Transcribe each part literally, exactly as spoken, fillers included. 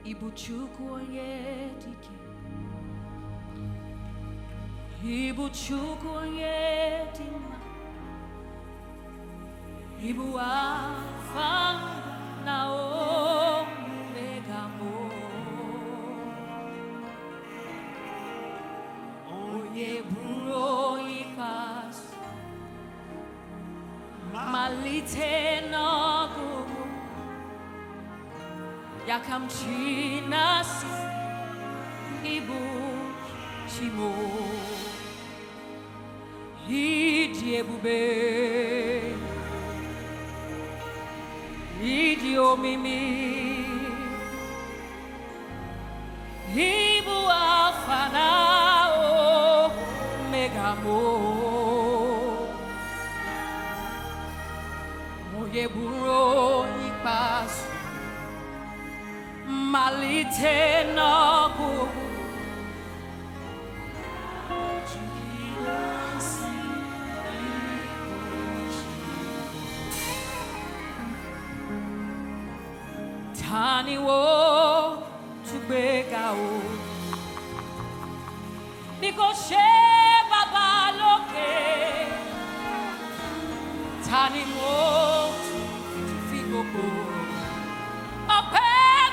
Ibuchukwu onye dike, Ibuchukwu onye dị mma, Ibu Alpha na Omega mo, onye buru ikpeazụ, malite n'ọgwụgwụ. Yakam chinasi ibu chimo idi ebube idi omimi ibu Alpha na Omega mo oye buru ikpeazụ malite n'ọgwụgwụ. Tani wo tùgbéga o bí kò ṣe Baba lókè. Tani wo tún fi gbogbo ọpẹ́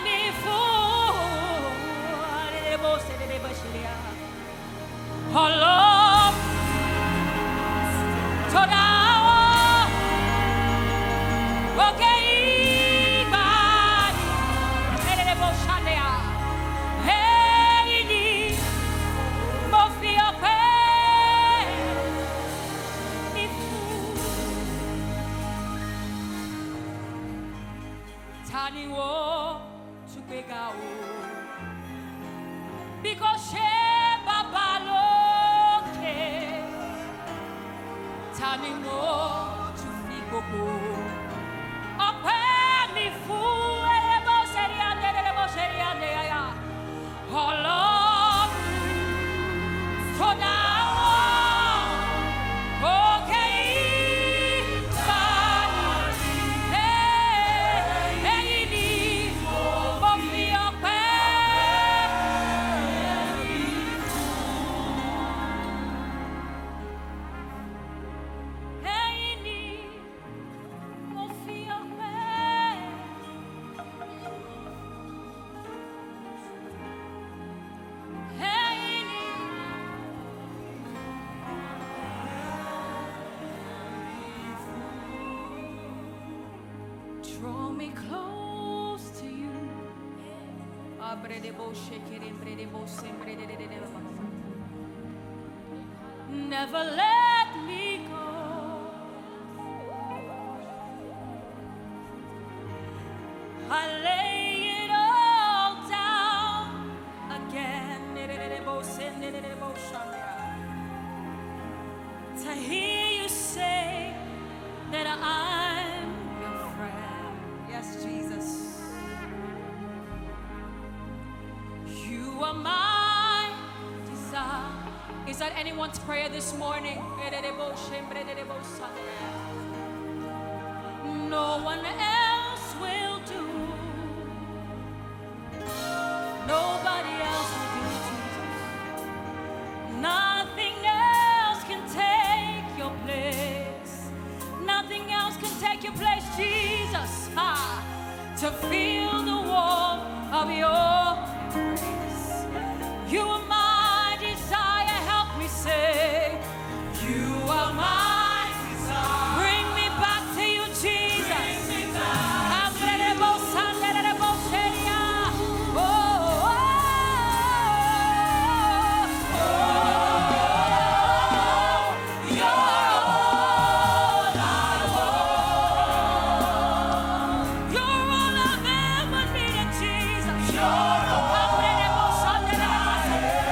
Allah toda okay bani ere bo shanea hey ni mo fi ọpẹ́ mi fún. Tani wo tùgbéga o because Baba lókè. Tani mo tún fi gbogbo ọpẹ́ mi fún. Erebo seri ande, erebo seri ande aya. Ọlọ́run tó dá wọn òkè ìbàdí. Ẹ̀yin ni mo fi ọpẹ́. Draw me close to you. Never let me go. I lay it all down again to hear you say that I'm your friend. Yes, Jesus. You are my desire. Is that anyone's prayer this morning? No one else will do. Nobody else will do, Jesus. Nothing else can take your place. Nothing else can take your place, Jesus. Ah, to feel the warmth of your embrace. You are my desire. Help me say, you are my desire. Bring me back to you, Jesus. Bring me back. You're all I've ever needed, Jesus. You're all.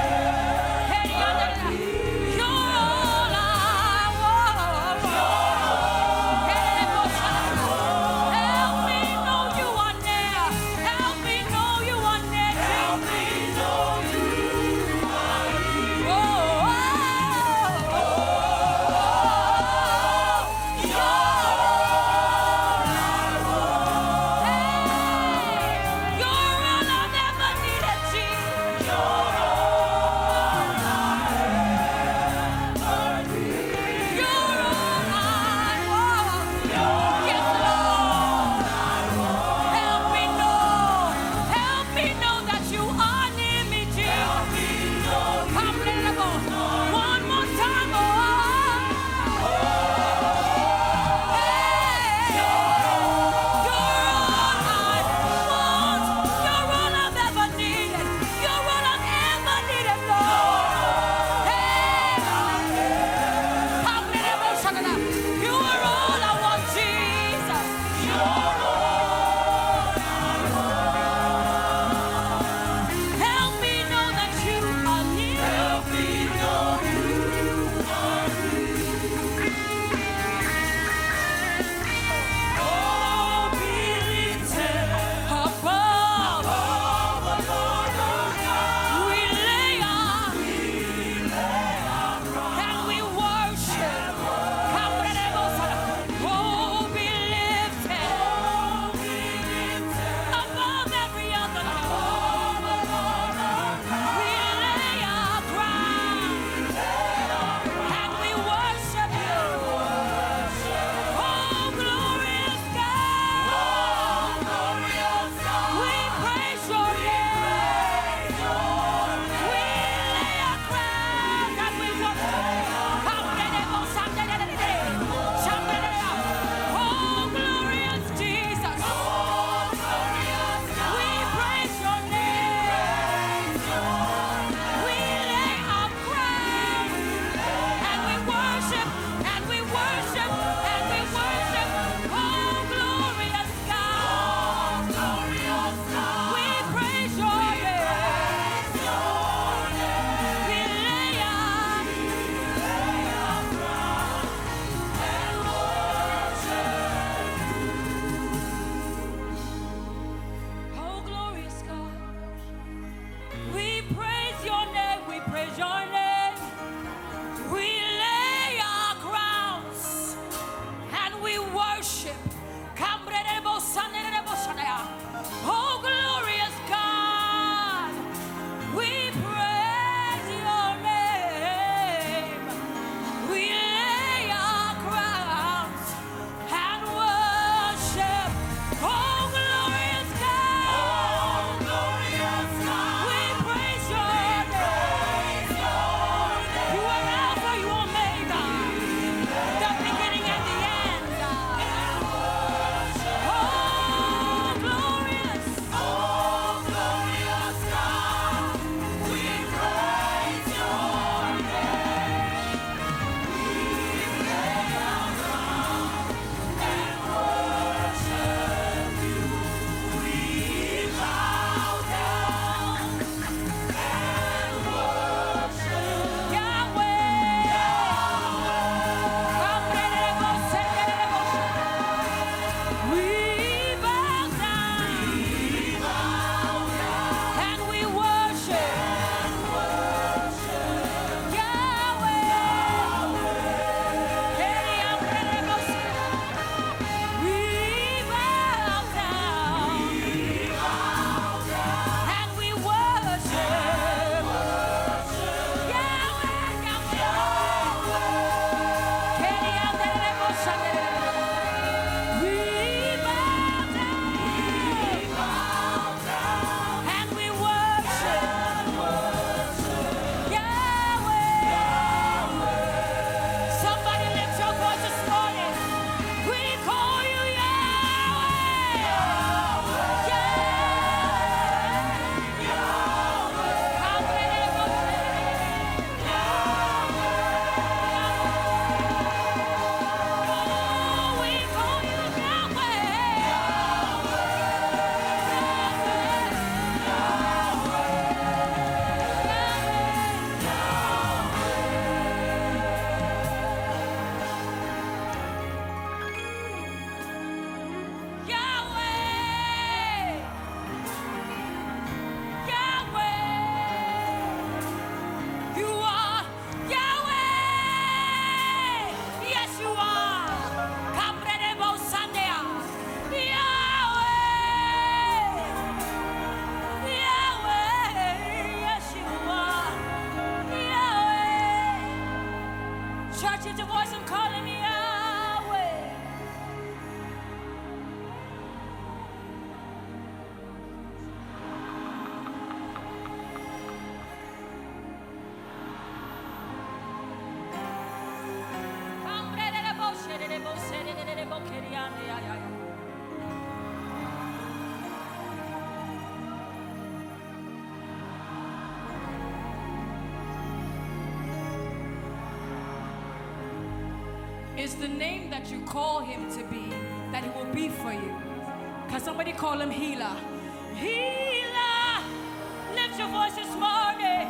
is the name that you call him to be, that he will be for you. Can somebody call him healer? Healer! Lift your voice this morning.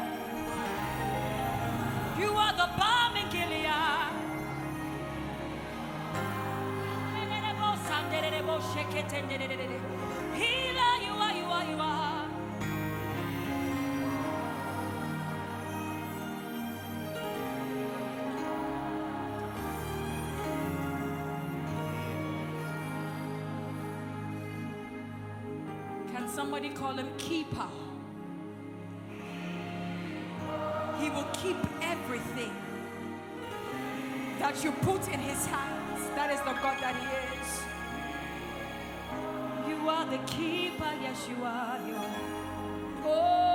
You are the balm in Gilead. Healer, you are, you are, you are. Can somebody call him keeper? He will keep everything that you put in his hands. That is the God that he is. You are the keeper, yes you are, you are. Oh.